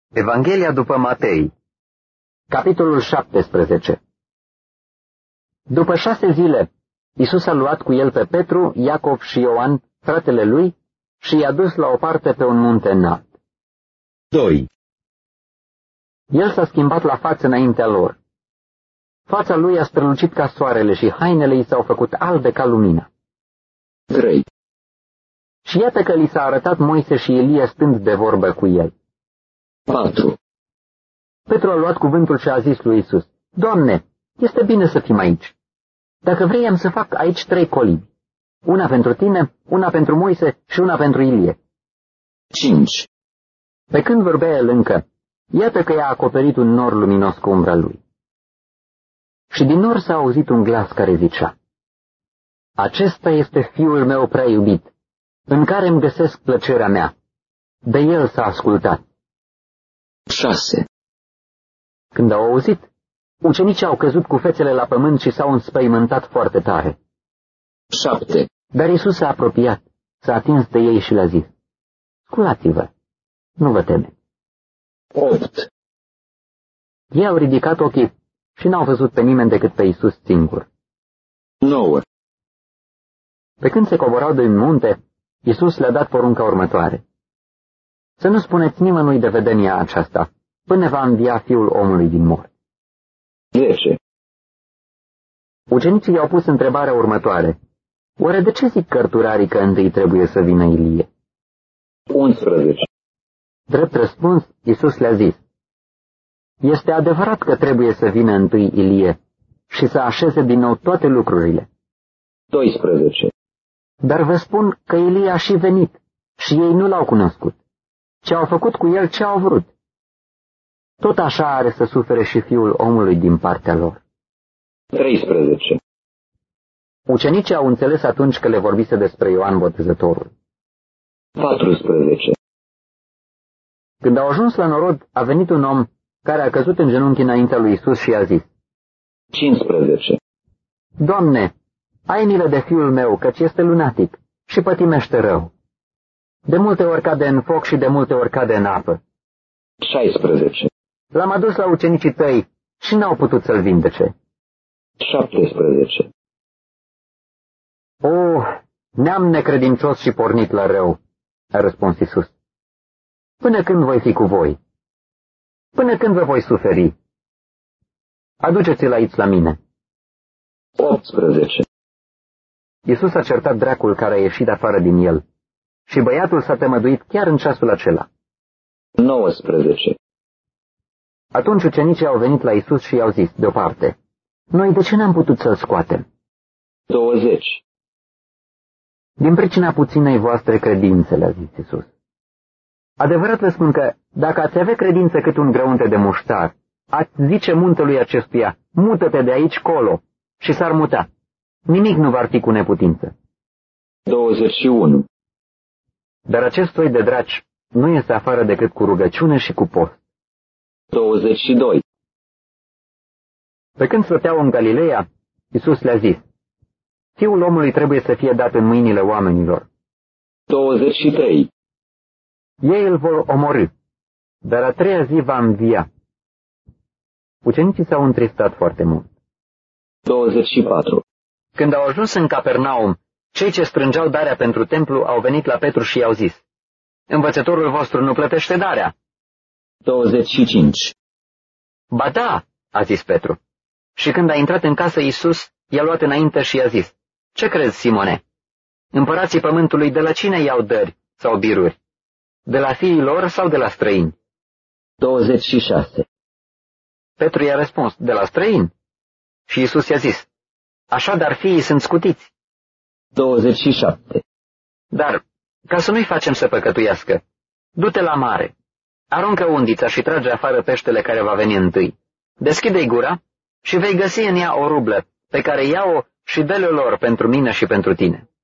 Evanghelia după Matei, capitolul 17. După 6 zile, Iisus a luat cu el pe Petru, Iacov și Ioan, fratele lui, și i-a dus la o parte pe un munte înalt. 2. El s-a schimbat la față înaintea lor. Fața lui a strălucit ca soarele și hainele i s-au făcut albe ca lumina. 3. Și iată că li s-a arătat Moise și Elia stând de vorbă cu el. 4. Petru a luat cuvântul și a zis lui Iisus: Doamne, este bine să fim aici. Dacă vrei, am să fac aici 3 colibi. Una pentru tine, una pentru Moise și una pentru Ilie. 5. Pe când vorbea el încă, iată că i-a acoperit un nor luminos cu umbra lui. Și din nor s-a auzit un glas care zicea: Acesta este Fiul meu prea iubit, în care îmi găsesc plăcerea mea. De el s-a ascultat. 6. Când au auzit, ucenicii au căzut cu fețele la pământ și s-au înspăimântat foarte tare. 7. Dar Iisus s-a apropiat, s-a atins de ei și le-a zis: Sculați-vă, nu vă temeți. 8. Ei au ridicat ochii și n-au văzut pe nimeni decât pe Iisus singur. 9. Pe când se coborau din munte, Iisus le-a dat porunca următoare: Să nu spuneți nimănui de vedenia aceasta, până va învia Fiul omului din morți. 10. Ucenicii i-au pus întrebarea următoare: Oare de ce zic cărturarii că întâi trebuie să vină Ilie? 11. Drept răspuns, Iisus le-a zis: Este adevărat că trebuie să vină întâi Ilie și să așeze din nou toate lucrurile. 12. Dar vă spun că Ilie a și venit și ei nu l-au cunoscut, ci au făcut cu el ce au vrut. Tot așa are să sufere și Fiul omului din partea lor. 13. Ucenicii au înțeles atunci că le vorbise despre Ioan Botezătorul. 14. Când au ajuns la norod, a venit un om care a căzut în genunchi înaintea lui Iisus și i-a zis: 15. Doamne, ai milă de fiul meu, căci este lunatic și pătimește rău. De multe ori cade în foc și de multe ori cade în apă. 16. L-am adus la ucenicii tăi și n-au putut să-l vindece. 17. O, neam necredincios și pornit la rău, a răspuns Iisus. Până când voi fi cu voi? Până când vă voi suferi? Aduceți-l aici la mine. 18. Iisus a certat dracul care a ieșit afară din el și băiatul s-a tămăduit chiar în ceasul acela. 19. Atunci ucenicii au venit la Iisus și i-au zis deoparte: Noi de ce n-am putut să-l scoatem? 20. Din pricina puținei voastre credințe, le-a zis Iisus. Adevărat vă spun că, dacă ați avea credință cât un grăunte de muștar, ați zice muntelui acestuia: mută-te de aici colo, și s-ar muta. Nimic nu va fi cu neputință. 21. Dar acest soi de draci nu iese afară decât cu rugăciune și cu post. 22. Pe când stăteau în Galileea, Iisus le-a zis: Fiul omului trebuie să fie dat în mâinile oamenilor. 23. Ei îl vor omorî, dar a 3-a zi va învia. Ucenicii s-au întristat foarte mult. 24. Când au ajuns în Capernaum, cei ce strângeau darea pentru templu au venit la Petru și i-au zis: Învățătorul vostru nu plătește darea. 25. Ba da, a zis Petru. Și când a intrat în casă, Iisus i-a luat înainte și i-a zis: Ce crezi, Simone? Împărații pământului de la cine iau dări sau biruri? De la fiii lor sau de la străini? 26. Petru i-a răspuns: De la străini. Și Iisus i-a zis: Așadar fiii sunt scutiți. 27. Dar, ca să nu-i facem să păcătuiască, du-te la mare, aruncă undița și trage afară peștele care va veni întâi. Deschide-i gura și vei găsi în ea o rublă, pe care ia-o și dă-le lor pentru mine și pentru tine.